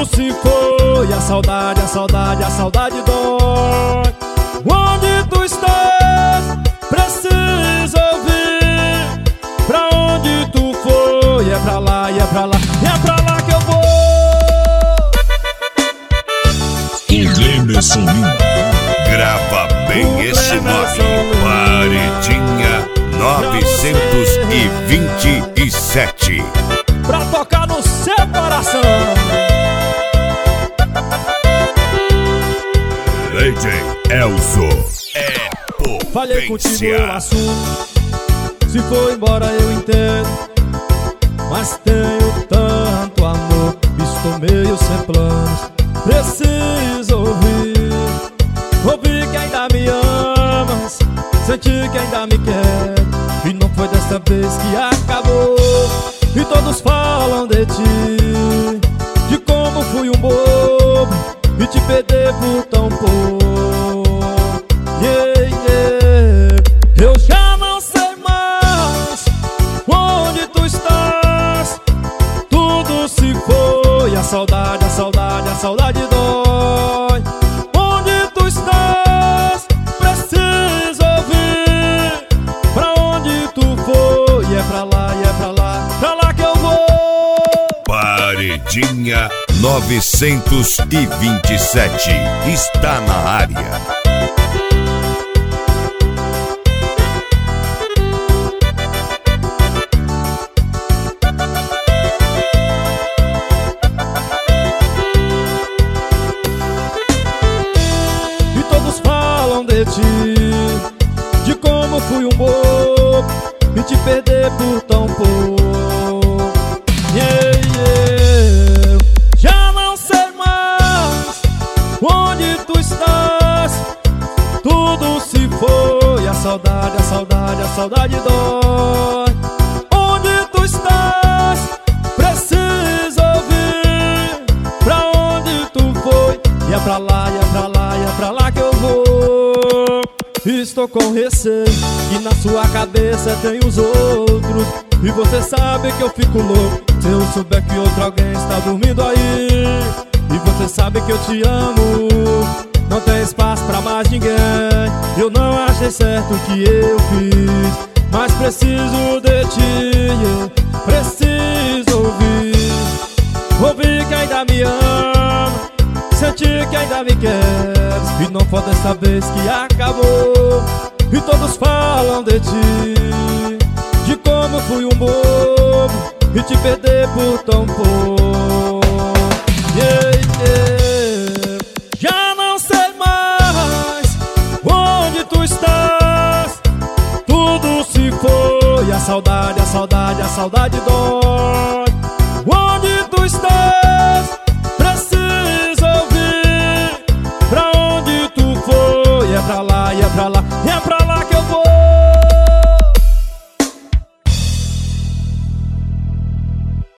Tudo se foi, a saudade, a saudade, a saudade dói. Onde tu estás, preciso ouvir. Pra onde tu foi, é pra lá, e é pra lá, e é pra lá que eu vou. Emerson Lima. Grava bem esse nome, Paredinha 927. Pra tocar no seu coração. DJ Elzo é potência. Falei contigo o assunto, se for embora eu entendo, mas tenho tanto amor, estou meio sem planos. Preciso ouvir que ainda me amas, sentir que ainda me quer. E não foi desta vez que acabou. E todos falam de ti, de como fui um bobo e te perder por tão pouco. Eu já não sei mais onde tu estás. Tudo se foi, a saudade, a saudade, a saudade dói. Onde tu estás, preciso ouvir. Pra onde tu foi, é pra lá, e é pra lá que eu vou. Paredinha 927 está na área. E todos falam de ti, de como fui um bobo e te perder por tão pouco. Eu já não sei mais onde tu estás. Tudo se foi, a saudade, a saudade, a saudade dói. Onde tu estás, preciso ouvir. Pra onde tu foi, e é pra lá, e é pra lá, e é pra lá que eu vou. Estou com receio que na sua cabeça tem os outros, e você sabe que eu fico louco se eu souber que outro alguém está dormindo aí. E você sabe que eu te amo, não tem espaço pra mais ninguém. Eu não achei certo o que eu fiz, mas preciso de ti, eu preciso ouvir que ainda me ama, sentir que ainda me queres. E não foi dessa vez que acabou. E todos falam de ti, de como fui um bobo e te perder por tão pouco. Já não sei mais onde tu estás. Tudo se foi, a saudade, a saudade, a saudade dói. Onde tu estás, preciso ouvir. Pra onde tu foi, é pra lá, e é pra lá, e é pra lá que eu vou.